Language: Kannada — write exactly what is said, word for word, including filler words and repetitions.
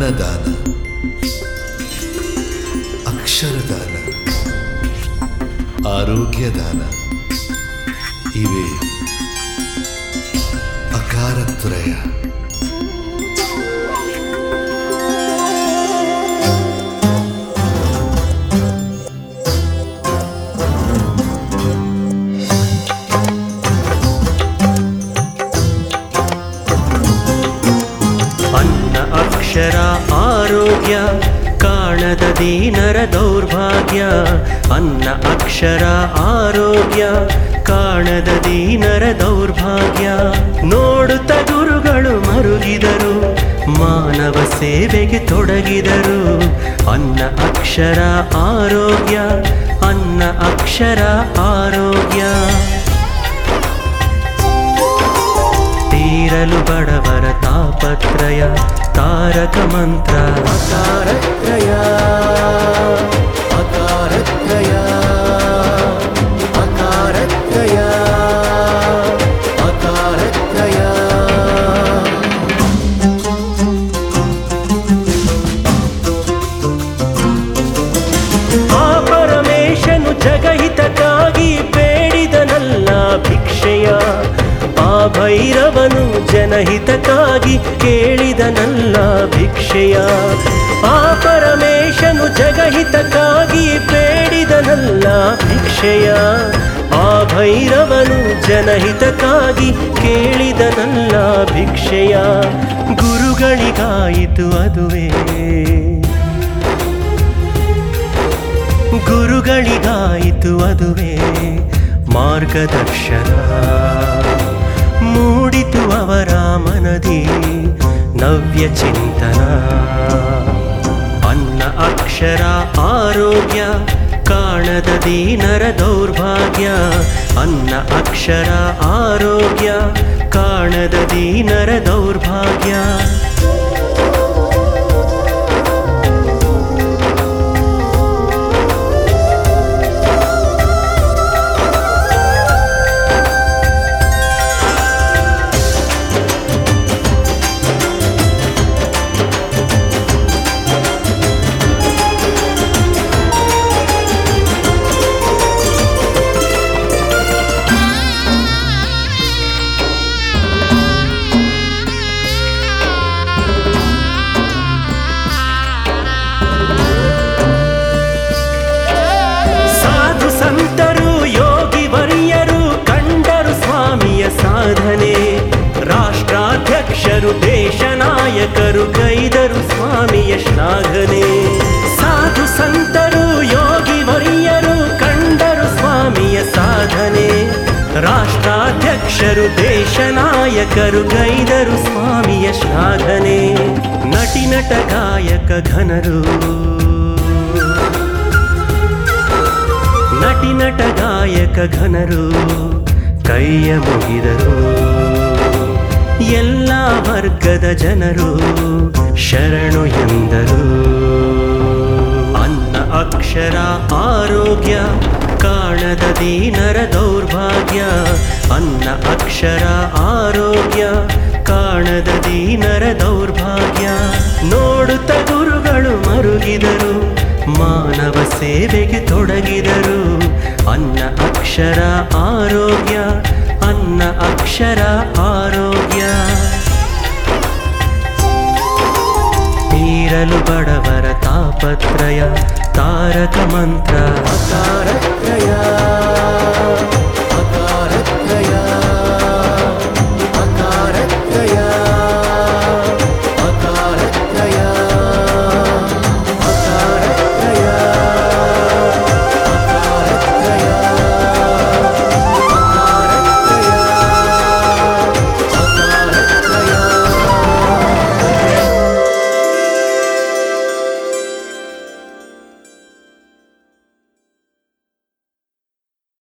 ಅನ್ನದಾನ, ಅಕ್ಷರದಾನ, ಆರೋಗ್ಯದಾನ ಇವೆ ಅಕಾರತ್ರಯ. ಅನ್ನ ಅಕ್ಷರ ಆರೋಗ್ಯ ಕಾಣದ ದೀನರ ದೌರ್ಭಾಗ್ಯ. ಅನ್ನ ಅಕ್ಷರ ಆರೋಗ್ಯ ಕಾಣದ ದೀನರ ದೌರ್ಭಾಗ್ಯ. ನೋಡುತ್ತ ಗುರುಗಳು ಮರುಗಿದರು, ಮಾನವ ಸೇವೆಗೆ ತೊಡಗಿದರು. ಅನ್ನ ಅಕ್ಷರ ಆರೋಗ್ಯ, ಅನ್ನ ಅಕ್ಷರ ಆರೋಗ್ಯ. ತೀರಲು ಬಡವರ ತಾಪತ್ರಯ, ತಾರಕ ಮಂತ್ರ ಅಕಾರತ್ರಯ, ಅಕಾರತ್ರಯ, ಅಕಾರತ್ರಯ, ಅಕಾರತ್ರಯ. ಆ ಪರಮೇಶನು ಜಗಹಿತಕ್ಕಾಗಿ ಬೇಡಿದನಲ್ಲ ಭಿಕ್ಷೆಯ. ಆ ಭೈರವನು ಜನಹಿತಕ್ಕಾಗಿ ಕೇಳಿದನಲ್ಲ ಭಿಕ್ಷೆಯ. ಆ ಪರಮೇಶನು ಜಗಹಿತಕ್ಕಾಗಿ ಬೇಡಿದನಲ್ಲ ಭಿಕ್ಷೆಯ. ಆ ಭೈರವನು ಜನಹಿತಕ್ಕಾಗಿ ಕೇಳಿದನಲ್ಲ ಭಿಕ್ಷೆಯ. ಗುರುಗಳಿಗಾಯಿತು ಅದುವೇ, ಗುರುಗಳಿಗಾಯಿತು ಅದುವೇ ಮಾರ್ಗದರ್ಶನ. ಮೂಡಿತು ಅವರ ಮನದಿ ನವ್ಯ ಚಿಂತನ. ಅನ್ನ ಅಕ್ಷರ ಆರೋಗ್ಯ ಕಾಣದ ದೀನರ ದೌರ್ಭಾಗ್ಯ. ಅನ್ನ ಅಕ್ಷರ ಆರೋಗ್ಯ ಕಾಣದ ದೀನರ ದೌರ್ಭಾಗ್ಯ. ಸಾಧನೆ ರಾಷ್ಟ್ರಾಧ್ಯಕ್ಷರು ದೇಶ ನಾಯಕರು ಗೈದರು ಸ್ವಾಮಿಯ ಶ್ಲಾಘನೆ. ಸಾಧು ಸಂತರು ಯೋಗಿ ವರಿಯರು ಕಂಡರು ಸ್ವಾಮಿಯ ಸಾಧನೆ. ರಾಷ್ಟ್ರಾಧ್ಯಕ್ಷರು ದೇಶ ನಾಯಕರು ಗೈದರು ಸ್ವಾಮಿಯ ಶ್ಲಾಘನೆ. ನಟಿ ನಟ ಗಾಯಕ ಘನರು, ನಟಿ ನಟ ಗಾಯಕ ಘನರು ಕೈಯ ಮುಗಿದರು. ಎಲ್ಲ ವರ್ಗದ ಜನರು ಶರಣು ಎಂದರು. ಅನ್ನ ಅಕ್ಷರ ಆರೋಗ್ಯ ಕಾಣದ ದೀನರ ದೌರ್ಭಾಗ್ಯ. ಅನ್ನ ಅಕ್ಷರ ಆರೋಗ್ಯ ಕಾಣದ ದೀನರ ದೌರ್ಭಾಗ್ಯ. ನೋಡುತ್ತ ಗುರುಗಳು ಮರುಗಿದರು, ಮಾನವ ಸೇವೆಗೆ ತೊಡಗಿದರು. ಅನ್ನ ಅಕ್ಷರ ಆರೋಗ್ಯ, ಅನ್ನ ಅಕ್ಷರ ಆರೋಗ್ಯ. ತೀರಲು ಬಡವರ ತಾಪತ್ರಯ, ತಾರಕ ಮಂತ್ರ ಅಕಾರತ್ರಯ.